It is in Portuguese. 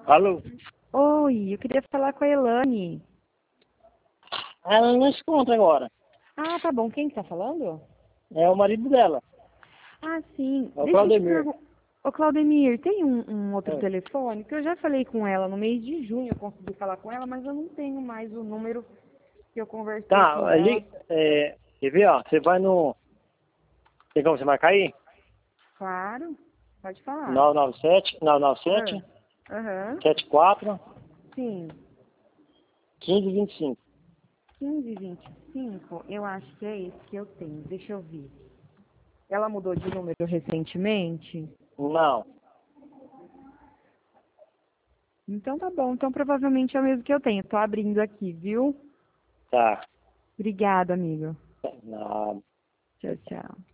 Alô? Oi, eu queria falar com a Elane. Ela não se encontra agora. Ah, tá bom. Quem que tá falando? É o marido dela. Ah, sim. É o Deixa eu te Claudemir. perguntar. Ô, Claudemir, tem um outro É. telefone? Que eu já falei com ela no mês de junho, eu consegui falar com ela, mas eu não tenho mais o número que eu conversei Tá, com ela. ali, quer ver, ó, você vai no, tem como você marcar aí? Claro, pode falar. 997, Ah, 997, aham, 74, sim. 1525. 1525, eu acho que é esse que eu tenho. Deixa eu ver. Ela mudou de número recentemente? Não, Então tá bom. Então provavelmente é o mesmo que eu tenho. Tô abrindo aqui, viu? tá. Obrigada, amigo. Não. Tchau, tchau.